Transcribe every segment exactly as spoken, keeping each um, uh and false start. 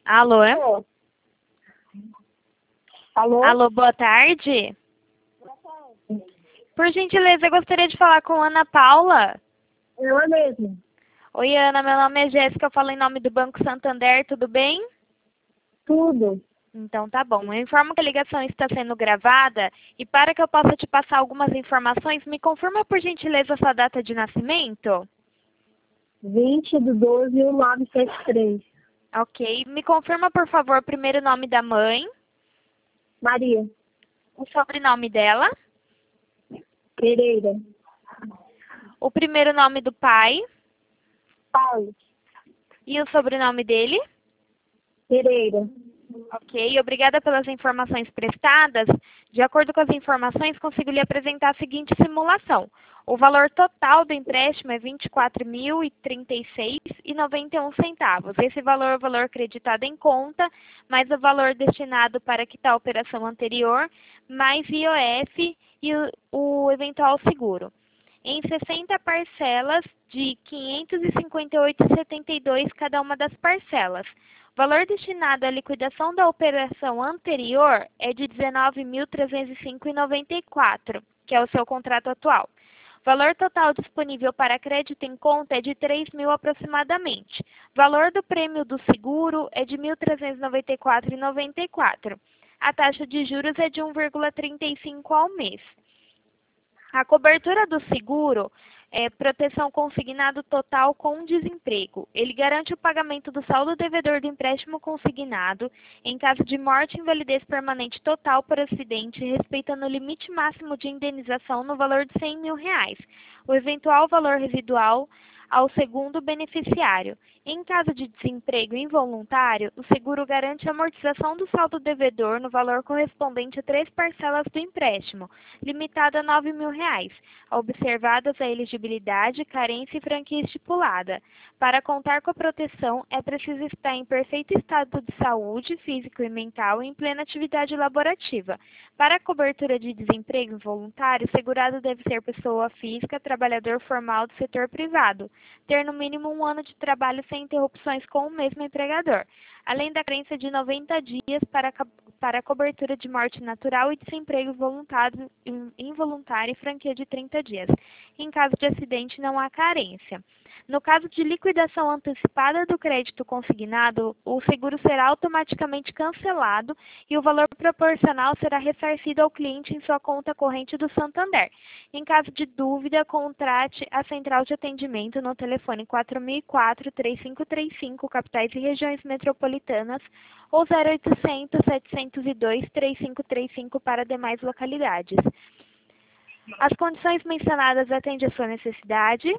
Alô? Alô? Alô? Alô, boa tarde. Boa tarde. Por gentileza, eu gostaria de falar com Ana Paula. Eu mesmo. Oi, Ana, meu nome é Jéssica, eu falo em nome do Banco Santander, tudo bem? Tudo. Então tá bom. Eu informo que a ligação está sendo gravada e para que eu possa te passar algumas informações, me confirma por gentileza a sua data de nascimento? vinte de doze mil novecentos e setenta e três. Ok. Me confirma, por favor, o primeiro nome da mãe, Maria. o sobrenome dela, Pereira. o primeiro nome do pai Paulo. e o sobrenome dele. Pereira. Ok, obrigada pelas informações prestadas. De acordo com as informações, consigo lhe apresentar a seguinte simulação. O valor total do empréstimo é vinte e quatro mil e trinta e seis reais e noventa e um centavos. Esse valor é o valor creditado em conta, mais o valor destinado para quitar a operação anterior, mais I O F e o, o eventual seguro. Em sessenta parcelas de quinhentos e cinquenta e oito reais e setenta e dois centavos cada uma das parcelas. O valor destinado à liquidação da operação anterior é de dezenove mil trezentos e cinco reais e noventa e quatro centavos, que é o seu contrato atual. O valor total disponível para crédito em conta é de três mil aproximadamente. O valor do prêmio do seguro é de mil trezentos e noventa e quatro reais e noventa e quatro centavos. A taxa de juros é de um vírgula trinta e cinco ao mês. A cobertura do seguro é proteção consignado total com desemprego. Ele garante o pagamento do saldo devedor do empréstimo consignado em caso de morte e invalidez permanente total por acidente, respeitando o limite máximo de indenização no valor de cem mil reais. O eventual valor residual ao segundo beneficiário. Em caso de desemprego involuntário, o seguro garante a amortização do saldo devedor no valor correspondente a três parcelas do empréstimo, limitada a nove mil reais, observadas a elegibilidade, carência e franquia estipulada. Para contar com a proteção, é preciso estar em perfeito estado de saúde, físico e mental e em plena atividade laborativa. Para a cobertura de desemprego involuntário, o segurado deve ser pessoa física, trabalhador formal do setor privado, ter no mínimo um ano de trabalho sem interrupções com o mesmo empregador, além da carência de noventa dias para, para a cobertura de morte natural e desemprego voluntário, involuntário e franquia de trinta dias. Em caso de acidente, não há carência. No caso de liquidação antecipada do crédito consignado, o seguro será automaticamente cancelado e o valor proporcional será ressarcido ao cliente em sua conta corrente do Santander. Em caso de dúvida, contrate a central de atendimento no telefone quatro mil e quatro, três cinco três cinco, capitais e regiões metropolitanas, ou zero oitocentos, setecentos e dois, três cinco três cinco para demais localidades. As condições mencionadas atendem à sua necessidade?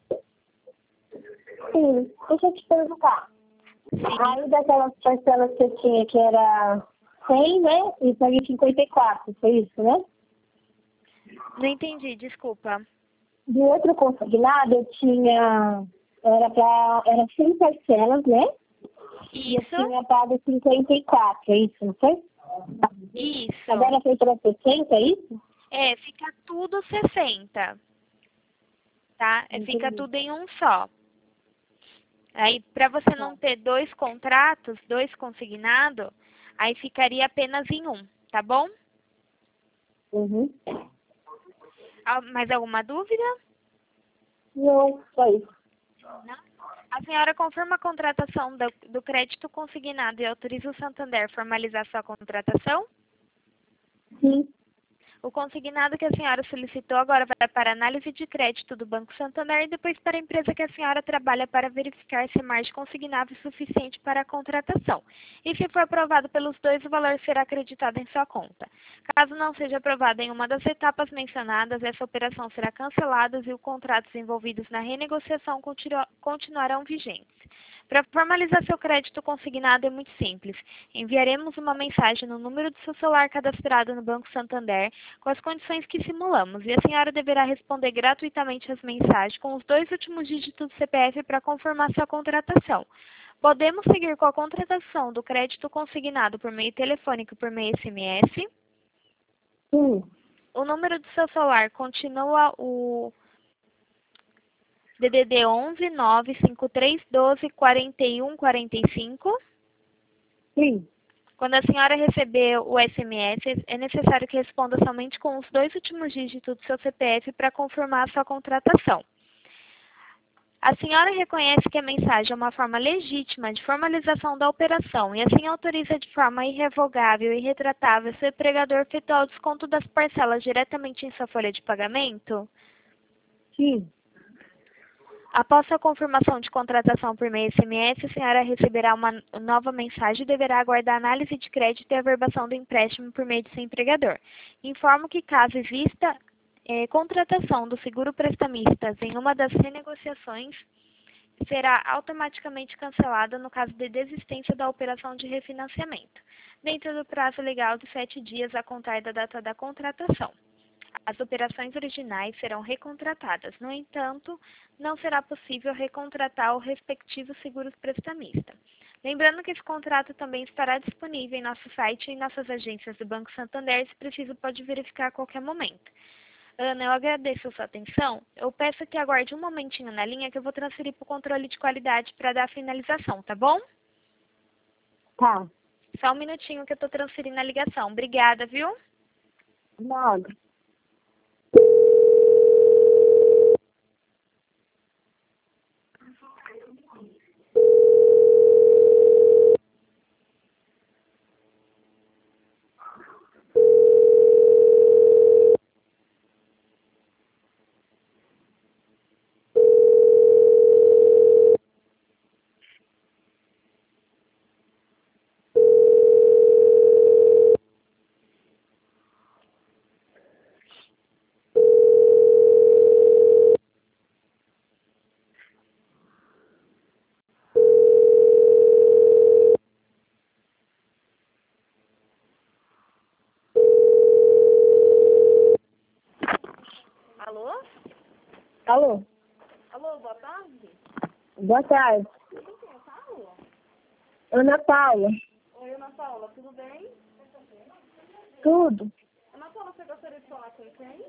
Sim, deixa eu te perguntar. Sim. Aí daquelas parcelas que eu tinha, que era cem, né? E paguei cinquenta e quatro, foi isso, né? Não entendi, desculpa. Do outro consignado eu tinha, era pra, era cem parcelas, né? E eu Isso? tinha pago cinquenta e quatro, é isso, não foi? Isso. Agora foi para sessenta, é isso? É, fica tudo sessenta. Tá? É, fica Entendi. tudo em um só. Aí, para você não ter dois contratos, dois consignados, aí ficaria apenas em um, tá bom? Uhum. Ah, mais alguma dúvida? Não, só isso. Não? A senhora confirma a contratação do, do crédito consignado e autoriza o Santander a formalizar sua contratação? Sim. O consignado que a senhora solicitou agora vai para a análise de crédito do Banco Santander e depois para a empresa que a senhora trabalha para verificar se a margem consignável é suficiente para a contratação. E se for aprovado pelos dois, o valor será acreditado em sua conta. Caso não seja aprovado em uma das etapas mencionadas, essa operação será cancelada e os contratos envolvidos na renegociação continu continuarão vigentes. Para formalizar seu crédito consignado é muito simples. Enviaremos uma mensagem no número do seu celular cadastrado no Banco Santander com as condições que simulamos e a senhora deverá responder gratuitamente às mensagens com os dois últimos dígitos do C P F para confirmar sua contratação. Podemos seguir com a contratação do crédito consignado por meio telefônico e por meio S M S. Sim. O número do seu celular continua o D D D onze, nove cinco três, doze, quarenta e um, quarenta e cinco. Sim. Quando a senhora receber o S M S, é necessário que responda somente com os dois últimos dígitos do seu C P F para confirmar a sua contratação. A senhora reconhece que a mensagem é uma forma legítima de formalização da operação e assim autoriza de forma irrevogável e retratável seu empregador efetuar o desconto das parcelas diretamente em sua folha de pagamento? Sim. Após a confirmação de contratação por meio S M S, a senhora receberá uma nova mensagem e deverá aguardar a análise de crédito e a averbação do empréstimo por meio de seu empregador. Informo que, caso exista eh, contratação do seguro prestamistas em uma das renegociações, será automaticamente cancelada no caso de desistência da operação de refinanciamento, dentro do prazo legal de sete dias a contar da data da contratação. As operações originais serão recontratadas. No entanto, não será possível recontratar o respectivo seguro prestamista. Lembrando que esse contrato também estará disponível em nosso site e em nossas agências do Banco Santander, se preciso pode verificar a qualquer momento. Ana, eu agradeço a sua atenção. Eu peço que aguarde um momentinho na linha que eu vou transferir para o controle de qualidade para dar a finalização, tá bom? Tá. Só um minutinho que eu estou transferindo a ligação. Obrigada, viu? Nada. Alô? Alô? Alô, boa tarde. Boa tarde. Ana Paula. Oi, Ana Paula, tudo bem? Tudo? Ana Paula, você gostaria de falar com quem?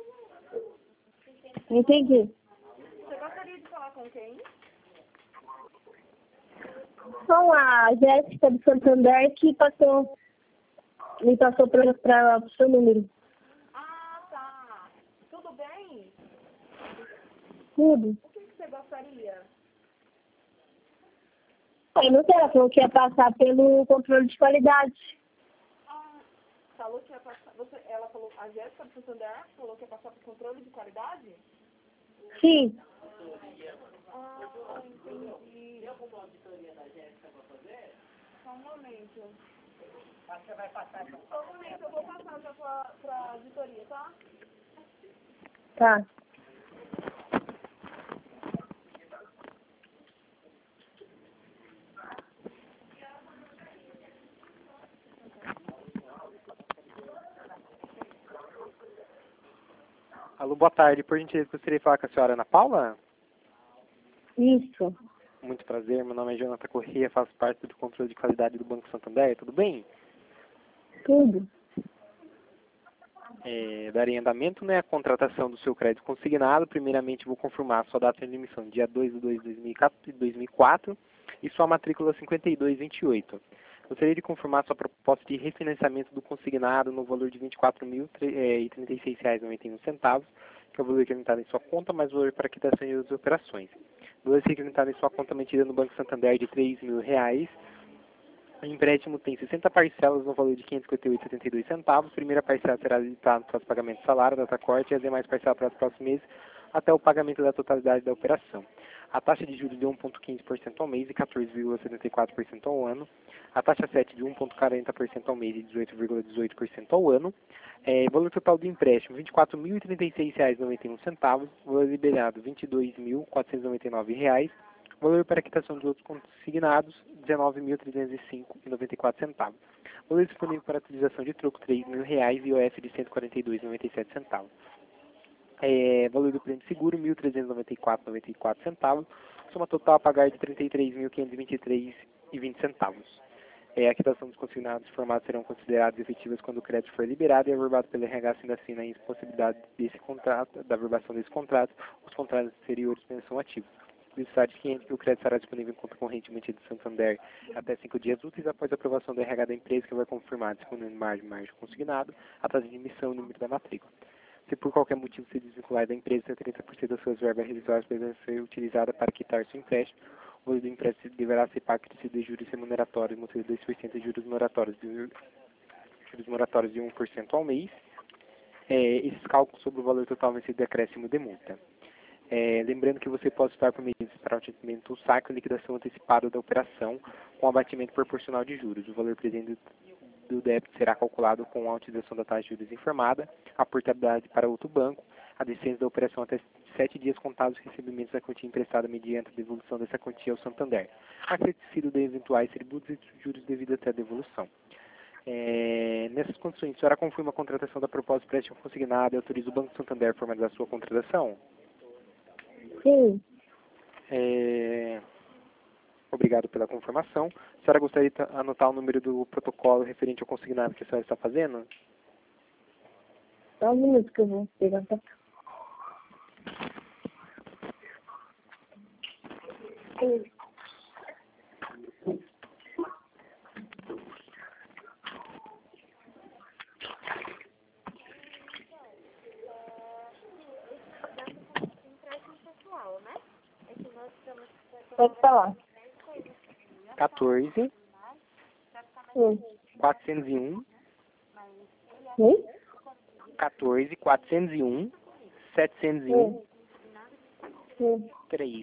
Entendi. Você gostaria de falar com quem? Sou a Jéssica do Santander que passou, me passou para o seu número. Ah, tá. Tudo bem? Tudo. O que, que você gostaria? Aí não sei, ela falou que ia passar pelo controle de qualidade. Ah, falou que ia passar. Você, ela falou, a Jéssica do Santander falou que ia passar por controle de qualidade? Sim. Ah, entendi. Tem alguma auditoria da Jéssica para fazer? Só um momento. Acho que você vai passar. Só um momento, eu vou passar já para a auditoria, tá? Tá. Alô, boa tarde. Por gentileza, gostaria de falar com a senhora Ana Paula? Isso. Muito prazer, meu nome é Jonathan Corrêa, faço parte do controle de qualidade do Banco Santander, tudo bem? Tudo. É, darei andamento, né, a contratação do seu crédito consignado. Primeiramente, vou confirmar a sua data de emissão, dia dois de dois de dois mil e quatro, e sua matrícula cinquenta e dois vinte e oito. Gostaria de confirmar sua proposta de refinanciamento do consignado no valor de vinte e quatro mil e trinta e seis reais e noventa e um centavos, que é o valor acreditado em sua conta, mais o valor para quitação e outras operações. O valor acreditado em sua conta mantida no Banco Santander de três mil reais. O empréstimo tem sessenta parcelas no valor de quinhentos e cinquenta e oito reais e setenta e dois centavos. Primeira parcela será limitada para os pagamentos de salário, data corte, e as demais parcelas para os próximos meses, até o pagamento da totalidade da operação. A taxa de juros de um vírgula quinze por cento ao mês e quatorze vírgula setenta e quatro por cento ao ano. A taxa sete de um vírgula quarenta por cento ao mês e dezoito vírgula dezoito por cento ao ano. É, valor total do empréstimo, vinte e quatro mil e trinta e seis reais e noventa e um centavos. Valor liberado, vinte e dois mil quatrocentos e noventa e nove reais. Valor para quitação de outros consignados, dezenove mil trezentos e cinco reais e noventa e quatro centavos. Valor disponível para utilização de troco, três mil reais e I O F de cento e quarenta e dois reais e noventa e sete centavos. É, valor do prêmio de seguro, mil trezentos e noventa e quatro reais e noventa e quatro centavos. Soma total a pagar de trinta e três mil quinhentos e vinte e três reais e vinte centavos. É, a quitação dos consignados formados serão consideradas efetivas quando o crédito for liberado e averbado pelo R H se ainda assim a impossibilidade desse contrato, da averbação desse contrato, os contratos anteriores pensam ativos. Publicidade cliente que o crédito estará disponível em conta corrente emitida de Santander até cinco dias úteis após a aprovação do R H da empresa, que vai confirmar disponível margem, margem consignado, a taxa de emissão e o número da matrícula. Se por qualquer motivo se desvincular da empresa, trinta por cento das suas verbas residuais poderão ser utilizadas para quitar seu empréstimo. O valor do empréstimo deverá ser pago de juros remuneratórios, multa de dois por cento e juros moratórios de, juros moratórios de um por cento ao mês. É, esses cálculos sobre o valor total vai ser decréscimo de multa. É, lembrando que você pode optar por medidas para o atendimento do saque ou liquidação antecipada da operação com abatimento proporcional de juros. O valor presente do débito será calculado com a utilização da taxa de juros informada, a portabilidade para outro banco, a decência da operação até sete dias contados os recebimentos da quantia emprestada mediante a devolução dessa quantia ao Santander, acrescido de eventuais tributos e juros devido até a devolução. É, nessas condições, a senhora confirma a contratação da proposta de empréstimo consignado e autoriza o Banco Santander a formalizar a sua contratação? Sim. É, obrigado pela confirmação. A senhora gostaria de anotar o número do protocolo referente ao consignado que a senhora está fazendo? Só um minuto que eu vou pegar pra cá. Sim. Pode falar. quatorze, Sim. quatrocentos e um, Sim? quatorze, quatrocentos e um, setecentos e um, Sim. três.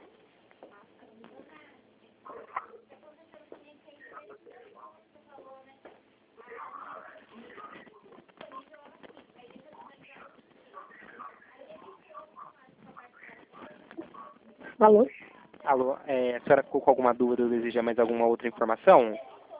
Alô? Alô, é, a senhora ficou com alguma dúvida ou deseja mais alguma outra informação?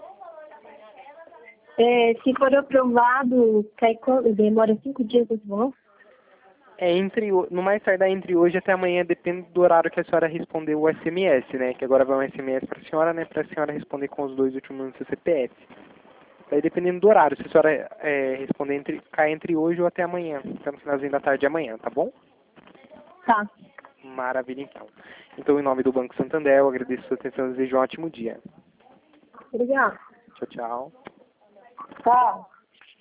É, se for aprovado, cai quando? Demora cinco dias esse valor? É entre, o- no mais tardar entre hoje até amanhã, depende do horário que a senhora responder o S M S, né? Que agora vai um S M S para a senhora, né? Para a senhora responder com os dois últimos números do seu C P F. Daí dependendo do horário, se a senhora é, responder entre, cai entre hoje ou até amanhã. Então no finalzinho da tarde de amanhã, tá bom? Tá. Maravilha, então. Então, em nome do Banco Santander, eu agradeço a sua atenção e desejo um ótimo dia. Obrigada. Tchau, tchau. Tchau.